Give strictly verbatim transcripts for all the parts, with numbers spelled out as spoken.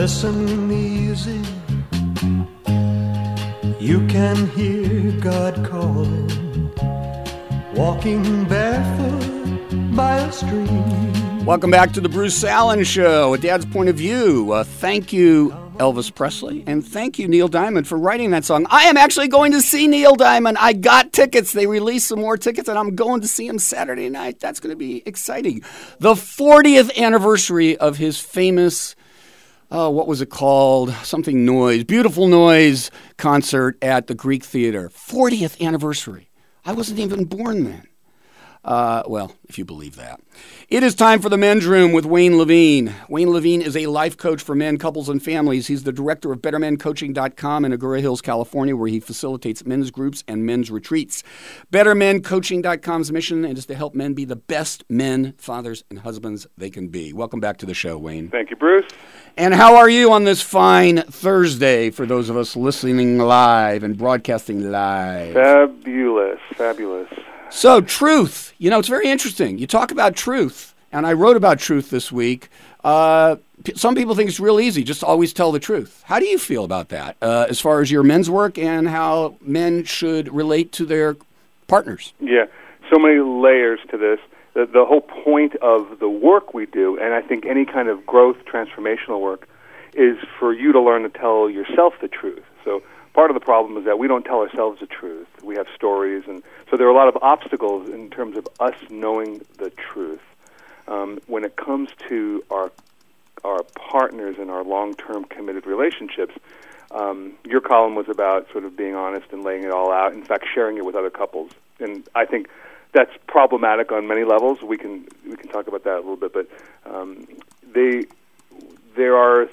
Listen easy, you can hear God calling, walking barefoot by a stream. Welcome back to the Bruce Allen Show, A Dad's Point of View. Uh, thank you, Elvis Presley, and thank you, Neil Diamond, for writing that song. I am actually going to see Neil Diamond. I got tickets. They released some more tickets, and I'm going to see him Saturday night. That's going to be exciting. The fortieth anniversary of his famous, oh, what was it called? Something Noise, Beautiful Noise concert at the Greek Theater. fortieth anniversary. I wasn't even born then. Uh, well, if you believe that. It is time for the Men's Room with Wayne Levine. Wayne Levine is a life coach for men, couples, and families. He's the director of better men coaching dot com in Agoura Hills, California, where he facilitates men's groups and men's retreats. better men coaching dot com's mission is to help men be the best men, fathers, and husbands they can be. Welcome back to the show, Wayne. Thank you, Bruce. And how are you on this fine Thursday for those of us listening live and broadcasting live? Fabulous, fabulous. So, truth. You know, it's very interesting. You talk about truth, and I wrote about truth this week. Uh, p- some people think it's real easy, just always tell the truth. How do you feel about that, uh, as far as your men's work and how men should relate to their partners? Yeah, so many layers to this. The, the whole point of the work we do, and I think any kind of growth, transformational work, is for you to learn to tell yourself the truth. So part of the problem is that we don't tell ourselves the truth. We have stories, and so there are a lot of obstacles in terms of us knowing the truth. Um, when it comes to our our partners and our long-term committed relationships, um, your column was about sort of being honest and laying it all out, in fact, sharing it with other couples. And I think that's problematic on many levels. We can we can talk about that a little bit, but um, they there are,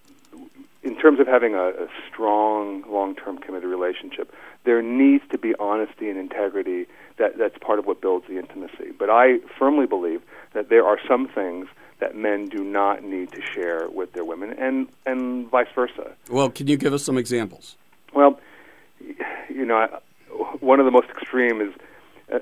in terms of having a, a strong, long-term committed relationship, there needs to be honesty and integrity. That that's part of what builds the intimacy. But I firmly believe that there are some things that men do not need to share with their women, and, and vice versa. Well, can you give us some examples? Well, you know, one of the most extreme is uh,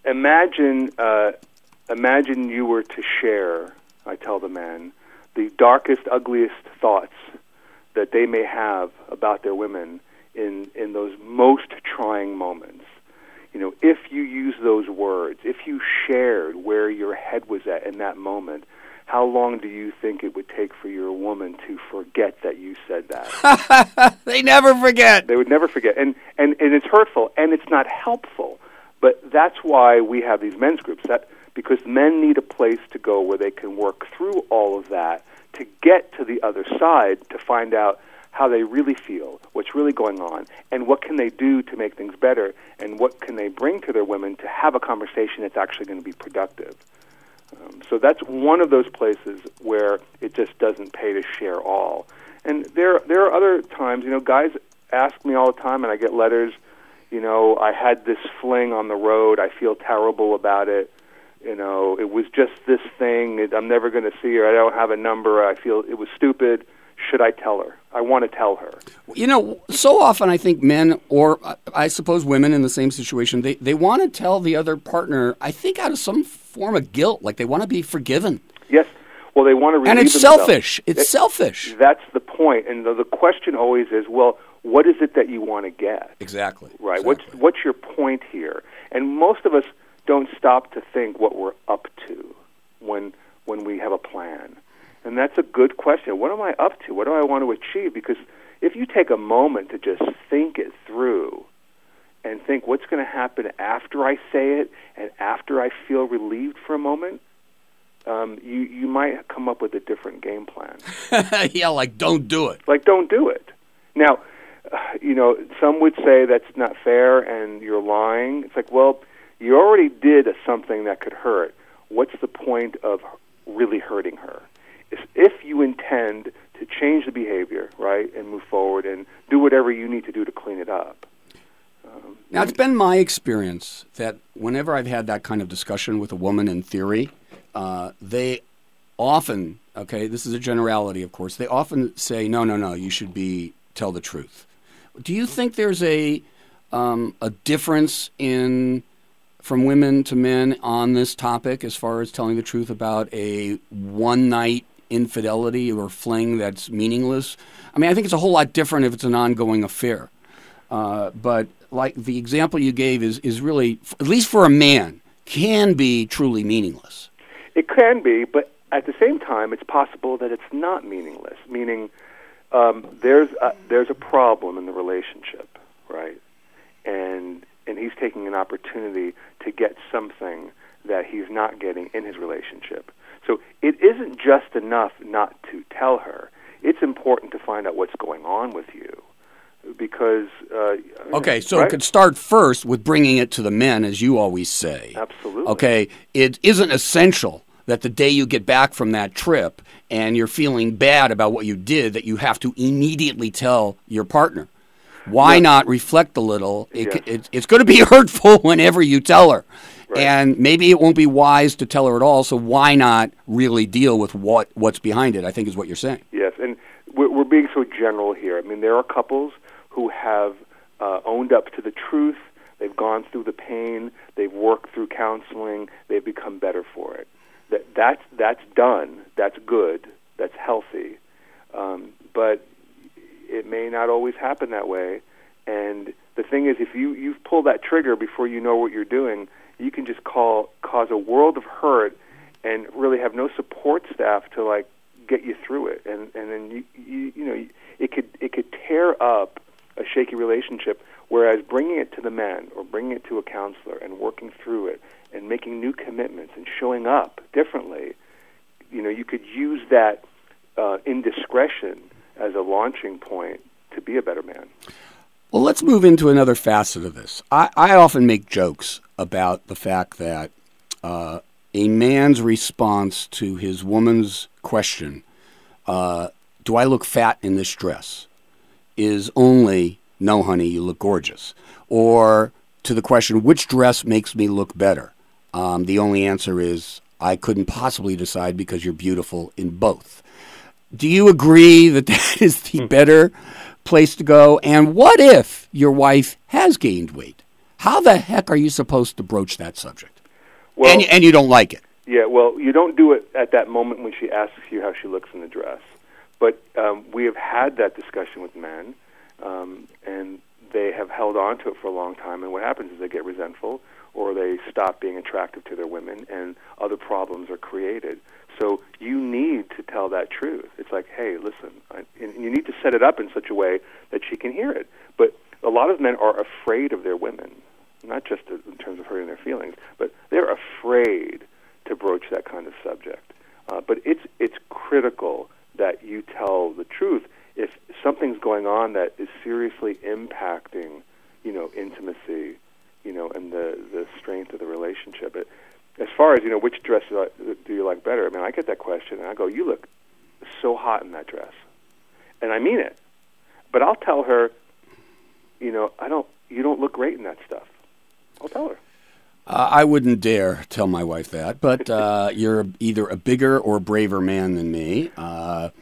imagine uh, imagine you were to share, I tell the men, the darkest, ugliest thoughts that they may have about their women in, in those most trying moments. You know, if you use those words, if you shared where your head was at in that moment, how long do you think it would take for your woman to forget that you said that? They never forget. They would never forget. And, and, and it's hurtful, and it's not helpful. But that's why we have these men's groups, that because men need a place to go where they can work through all of that to get to the other side, to find out how they really feel, what's really going on, and what can they do to make things better, and what can they bring to their women to have a conversation that's actually going to be productive. Um, so that's one of those places where it just doesn't pay to share all. And there, there are other times, you know, guys ask me all the time, and I get letters, you know, I had this fling on the road, I feel terrible about it. You know, it was just this thing, I'm never going to see her, I don't have a number, I feel it was stupid. Should I tell her? I want to tell her. You know, so often I think men, or I suppose women in the same situation, they, they want to tell the other partner, I think out of some form of guilt, like they want to be forgiven. Yes. Well, they want to relieve And it's themselves. selfish. It's it, selfish. That's the point. And the, the question always is, well, what is it that you want to get? Exactly. Right. Exactly. What's what's your point here? And most of us don't stop to think what we're up to when when we have a plan. And that's a good question. What am I up to? What do I want to achieve? Because if you take a moment to just think it through and think what's going to happen after I say it and after I feel relieved for a moment, um, you, you might come up with a different game plan. Yeah, like don't do it. Like don't do it. Now, uh, you know, some would say that's not fair and you're lying. It's like, well, you already did something that could hurt. What's the point of really hurting her? If you intend to change the behavior, right, and move forward and do whatever you need to do to clean it up. Um, now, it's been my experience that whenever I've had that kind of discussion with a woman in theory, uh, they often, okay, this is a generality, of course, they often say, no, no, no, you should be, tell the truth. Do you think there's a um, a difference in from women to men on this topic as far as telling the truth about a one-night infidelity or fling that's meaningless. I mean, I think it's a whole lot different if it's an ongoing affair. Uh, but like the example you gave is, is really, at least for a man, can be truly meaningless. It can be, but at the same time, it's possible that it's not meaningless, meaning um, there's a, there's a problem in the relationship, right? And and he's taking an opportunity to get something that he's not getting in his relationship. So it isn't just enough not to tell her. It's important to find out what's going on with you. Because uh, okay, so right? it could start first with bringing it to the men, as you always say. Absolutely. Okay, it isn't essential that the day you get back from that trip and you're feeling bad about what you did that you have to immediately tell your partner. Why yeah. not reflect a little? It, yes. it, it's going to be hurtful whenever you tell her. Right. And maybe it won't be wise to tell her at all, so why not really deal with what, what's behind it, I think is what you're saying. Yes, and we're, we're being so general here. I mean, there are couples who have uh, owned up to the truth, they've gone through the pain, they've worked through counseling, they've become better for it. That that's that's done, that's good, that's healthy, um, but it may not always happen that way. And the thing is, if you you've pulled that trigger before you know what you're doing, you can just call cause a world of hurt and really have no support staff to like get you through it. And and then you you, you know it could it could tear up a shaky relationship, whereas bringing it to the men or bringing it to a counselor and working through it and making new commitments and showing up differently, you know, you could use that uh, indiscretion as a launching point to be a better man. Well, let's move into another facet of this. I, I often make jokes about the fact that uh, a man's response to his woman's question, uh, do I look fat in this dress, is only, no, honey, you look gorgeous. Or to the question, which dress makes me look better? Um, the only answer is, I couldn't possibly decide because you're beautiful in both. Do you agree that that is the better place to go? And what if your wife has gained weight? How the heck are you supposed to broach that subject? Well, and, and you don't like it. Yeah, well, you don't do it at that moment when she asks you how she looks in the dress. But um, we have had that discussion with men, um, and they have held on to it for a long time. And what happens is they get resentful, or they stop being attractive to their women, and other problems are created. So you need to tell that truth. It's like, hey, listen, I, and you need to set it up in such a way that she can hear it. But a lot of men are afraid of their women, not just in terms of hurting their feelings, but they're afraid to broach that kind of subject. Uh, but it's it's critical that you tell the truth if something's going on that is seriously impacting, you know, intimacy, you know, and the, the strength of the relationship. It, as far as, you know, which dress do, I, do you like better? I mean, I get that question, and I go, you look so hot in that dress. And I mean it. But I'll tell her, you know, I don't. you don't look great in that stuff. I'll tell her. Uh, I wouldn't dare tell my wife that, but uh, you're either a bigger or braver man than me. Uh,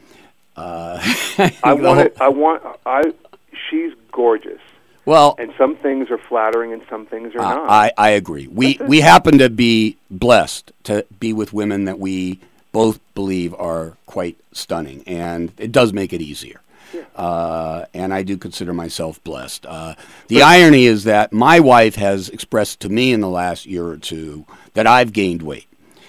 uh, I want it. I want. I. She's gorgeous. Well, and some things are flattering, and some things are uh, not. I, I agree. We we happen to be blessed to be with women that we both believe are quite stunning, and it does make it easier. Yeah. Uh, and I do consider myself blessed. Uh, the but, irony is that my wife has expressed to me in the last year or two that I've gained weight,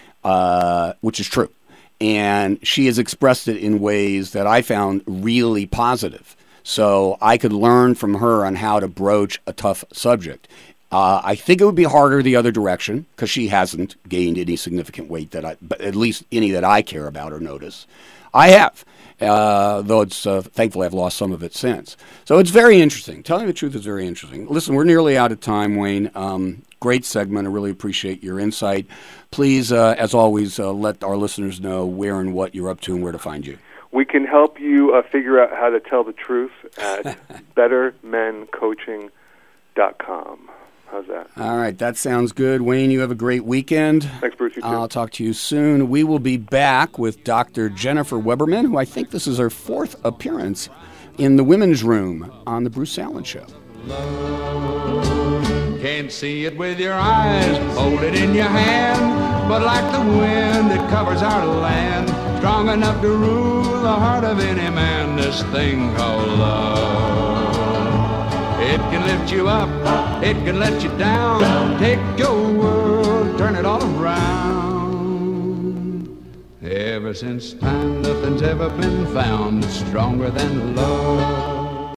uh, which is true. And she has expressed it in ways that I found really positive. So I could learn from her on how to broach a tough subject. Uh, I think it would be harder the other direction because she hasn't gained any significant weight that I, but at least any that I care about or notice. I have, uh, though it's uh, thankfully I've lost some of it since. So it's very interesting. Telling the truth is very interesting. Listen, we're nearly out of time, Wayne. Um, great segment. I really appreciate your insight. Please, uh, as always, uh, let our listeners know where and what you're up to and where to find you. We can help you uh, figure out how to tell the truth at better men coaching dot com. How's that? All right, that sounds good. Wayne, you have a great weekend. Thanks, Bruce. You too. I'll talk to you soon. We will be back with Doctor Jennifer Weberman, who I think this is her fourth appearance in the Women's Room on The Bruce Allen Show. Can't see it with your eyes, hold it in your hand, but like the wind, it covers our land. strong enough to rule the heart of any man, this thing called love. It can lift you up, it can let you down, take your world, turn it all around. Ever since time, nothing's ever been found stronger than love.